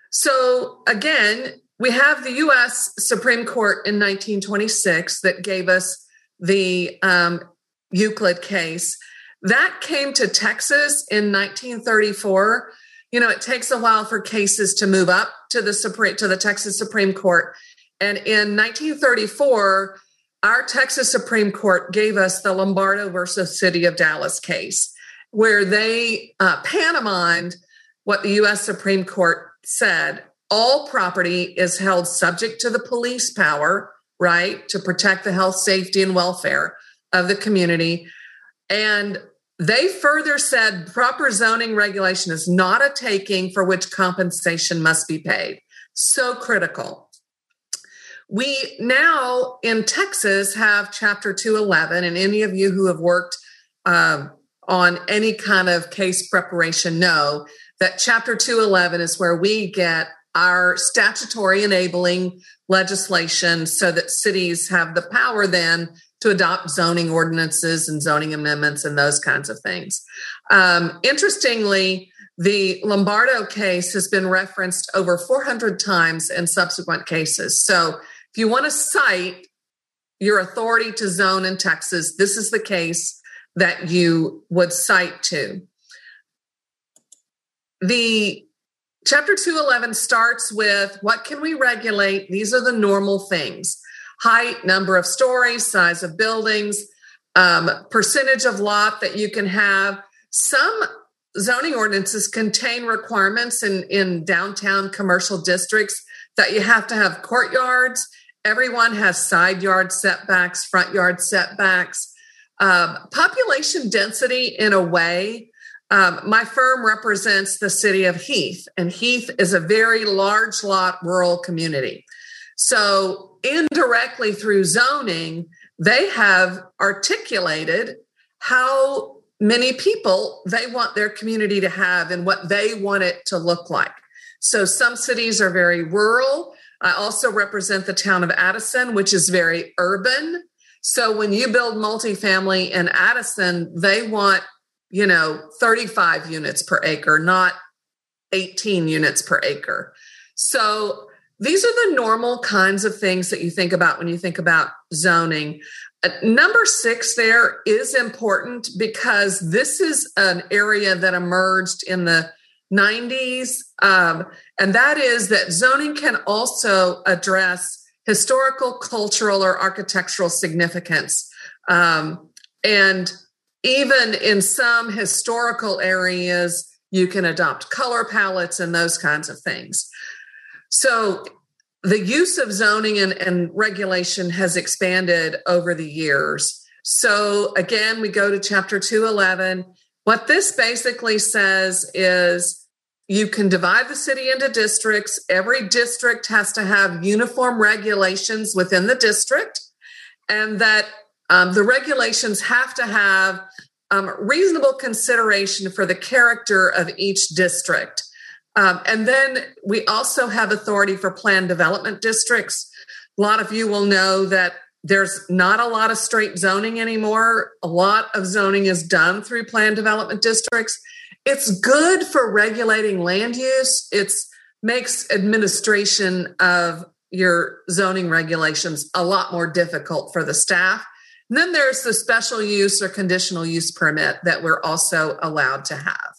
So again, we have the U.S. Supreme Court in 1926 that gave us the Euclid case. That came to Texas in 1934. It takes a while for cases to move up to the Texas Supreme Court. And in 1934, our Texas Supreme Court gave us the Lombardo versus City of Dallas case, where they pantomimed what the U.S. Supreme Court said. All property is held subject to the police power, right, to protect the health, safety, and welfare of the community. And they further said proper zoning regulation is not a taking for which compensation must be paid. So critical. We now in Texas have Chapter 211, and any of you who have worked on any kind of case preparation know that Chapter 211 is where we get our statutory enabling legislation so that cities have the power then to adopt zoning ordinances and zoning amendments and those kinds of things. Interestingly, the Lombardo case has been referenced over 400 times in subsequent cases. So if you want to cite your authority to zone in Texas, this is the case that you would cite to. The Chapter 211 starts with what can we regulate? These are the normal things: height, number of stories, size of buildings, percentage of lot that you can have. Some zoning ordinances contain requirements in downtown commercial districts that you have to have courtyards. Everyone has side yard setbacks, front yard setbacks. Population density in a way. My firm represents the city of Heath, and Heath is a very large lot rural community. So indirectly through zoning, they have articulated how many people they want their community to have and what they want it to look like. So some cities are very rural. I also represent the town of Addison, which is very urban. So when you build multifamily in Addison, they want 35 units per acre, not 18 units per acre. So these are the normal kinds of things that you think about when you think about zoning. Number 6 there is important because this is an area that emerged in the 90s, and that is that zoning can also address historical, cultural, or architectural significance. And even in some historical areas, you can adopt color palettes and those kinds of things. So the use of zoning and regulation has expanded over the years. So again, we go to Chapter 211. What this basically says is you can divide the city into districts. Every district has to have uniform regulations within the district, and that the regulations have to have reasonable consideration for the character of each district. And then we also have authority for planned development districts. A lot of you will know that there's not a lot of straight zoning anymore. A lot of zoning is done through planned development districts. It's good for regulating land use. It makes administration of your zoning regulations a lot more difficult for the staff. And then there's the special use or conditional use permit that we're also allowed to have.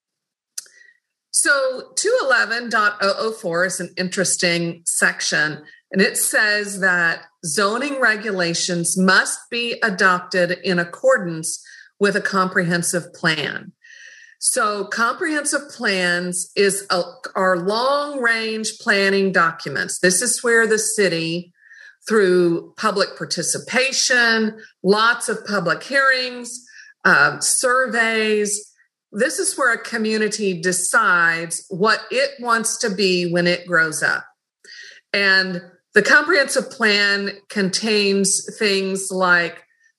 So 211.004 is an interesting section, and it says that zoning regulations must be adopted in accordance with a comprehensive plan. So comprehensive plans are long-range planning documents. This is where the city, through public participation, lots of public hearings, surveys, this is where a community decides what it wants to be when it grows up. And the comprehensive plan contains things like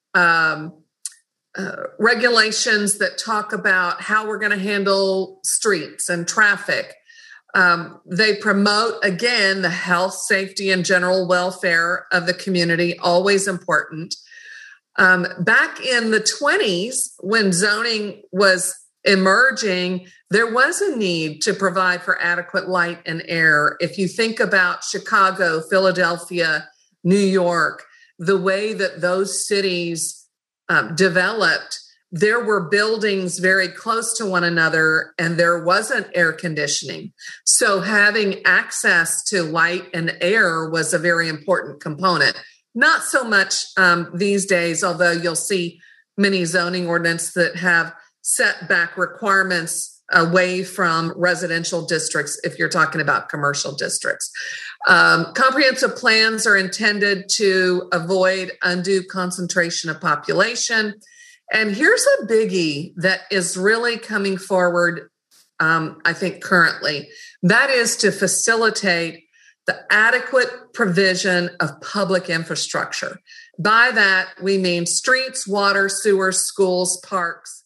regulations that talk about how we're going to handle streets and traffic. They promote, again, the health, safety, and general welfare of the community, always important. Back in the 20s, when zoning was emerging, there was a need to provide for adequate light and air. If you think about Chicago, Philadelphia, New York, the way that those cities developed, there were buildings very close to one another and there wasn't air conditioning. So having access to light and air was a very important component. Not so much these days, although you'll see many zoning ordinances that have setback requirements away from residential districts if you're talking about commercial districts. Comprehensive plans are intended to avoid undue concentration of population. And here's a biggie that is really coming forward, I think, currently. That is to facilitate the adequate provision of public infrastructure. By that, we mean streets, water, sewers, schools, parks,